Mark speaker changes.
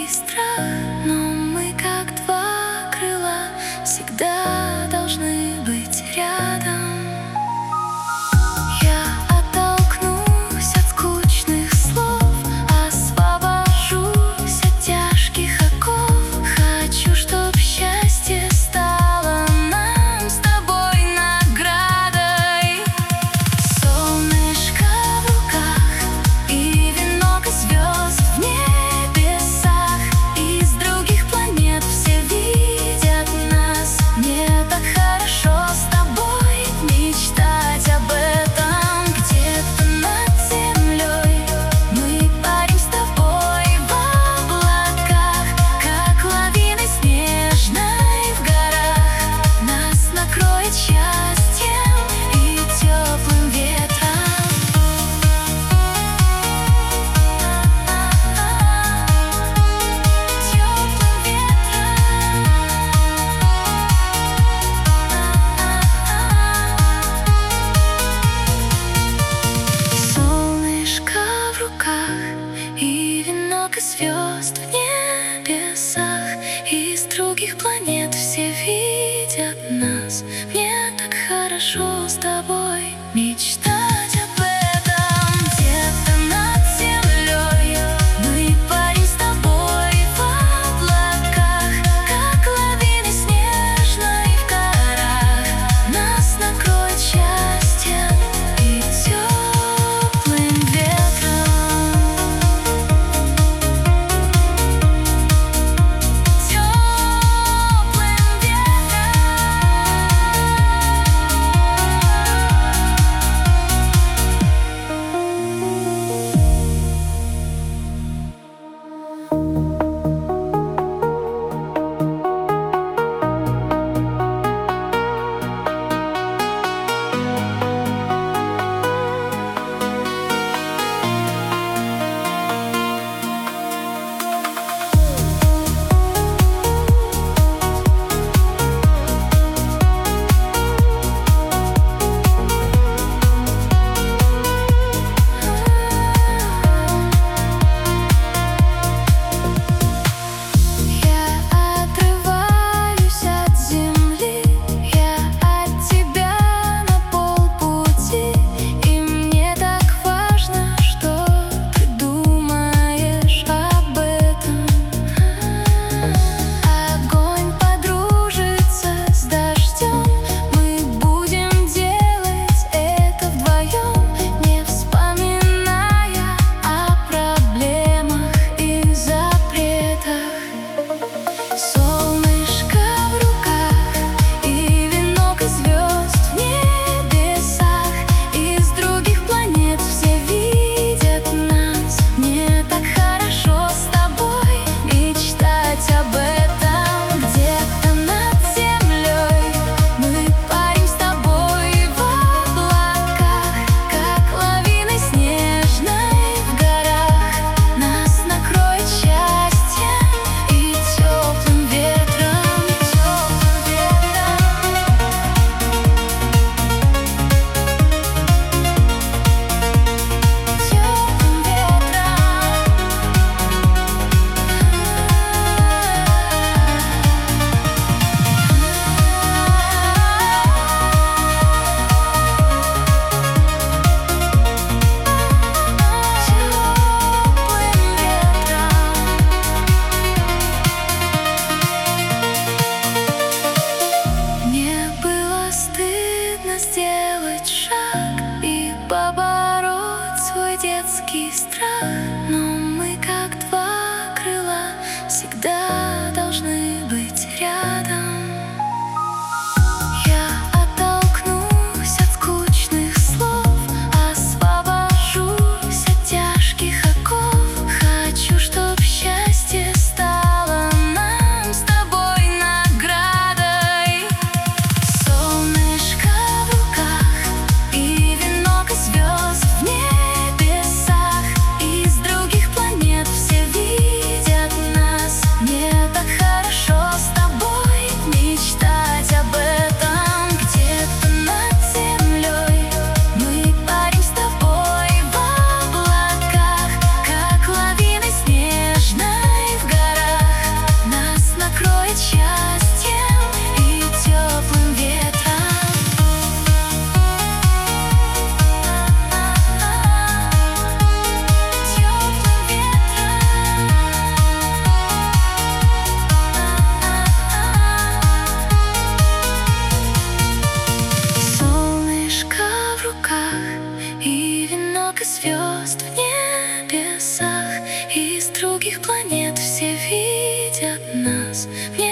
Speaker 1: детский страх, но мы как два крыла всегда должны быть рядом. Я оттолкнусь от скучных слов, освобожусь от тяжких оков. Хочу, чтоб счастье стало нам с тобой наградой. Солнышко в руках и венок из звезд в небесах. Из других планет все видят нас. Мне так хорошо с тобой мечтать об этом. Где-то над землей мы парим с тобой в облаках, как лавины снежной в горах. Нас накроет счастьем и теплым ветром. Теплым ветром. Солнышко в руках и венок из звезд в небесах. Из других планет все видят нас. Мне так хорошо с тобой мечтать об этом. Где-то над землей мы парим с тобой в облаках, как лавины снежной в горах. Нас накроет счастьем и теплым ветром. Теплым ветром. Я отрываюсь от земли, я от тебя на полпути. И мне так важно, что ты думаешь об этом. Огонь подружится с дождем, мы будем делать это вдвоем, не вспоминая о проблемах и запретах. Солнышко в руках и венок из звезд в небесах. Из других планет все видят нас. Мне так хорошо с тобой мечтать об этом. Где-то над землей мы парим с тобой в облаках, как лавины снежной в горах. Нас накроет счастьем и теплым ветром. Теплым ветром. Теплым ветром. Теплым ветром. Мне было стыдно сделать шаг и побороть свой детский страх, но мы как два крыла всегда должны быть рядом. Я оттолкнусь от скучных слов, освобожусь от тяжких оков. Хочу, чтоб счастье стало нам с тобой наградой. Солнышко в руках и венок из звезд в небесах. Из других планет все видят нас. Мне так хорошо с тобой нас. В